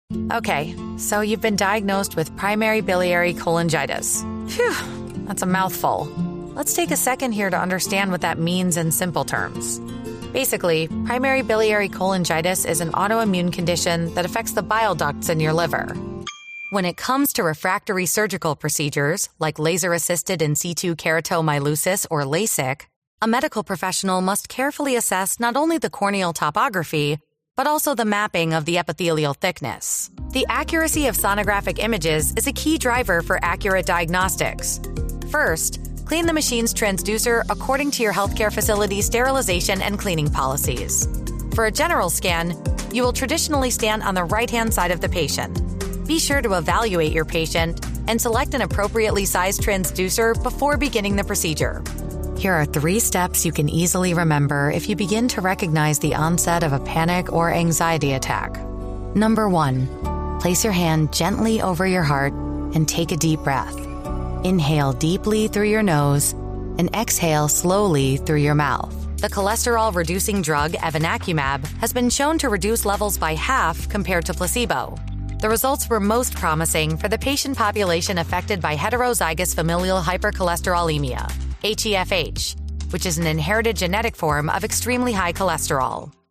Okay, so you've been diagnosed with primary biliary cholangitis. Phew, that's a mouthful. Let's take a second here to understand what that means in simple terms. Basically, primary biliary cholangitis is an autoimmune condition that affects the bile ducts in your liver. When it comes to refractory surgical procedures, like laser-assisted in situ keratomylosis or LASIK, a medical professional must carefully assess not only the corneal topography, but also the mapping of the epithelial thickness. The accuracy of sonographic images is a key driver for accurate diagnostics. First, clean the machine's transducer according to your healthcare facility's sterilization and cleaning policies. For a general scan, you will traditionally stand on the right-hand side of the patient. Be sure to evaluate your patient and select an appropriately sized transducer before beginning the procedure. Here are 3 steps you can easily remember if you begin to recognize the onset of a panic or anxiety attack. Number 1, place your hand gently over your heart and take a deep breath. Inhale deeply through your nose and exhale slowly through your mouth. The cholesterol-reducing drug evinacumab has been shown to reduce levels by half compared to placebo. The results were most promising for the patient population affected by heterozygous familial hypercholesterolemia, HeFH, which is an inherited genetic form of extremely high cholesterol.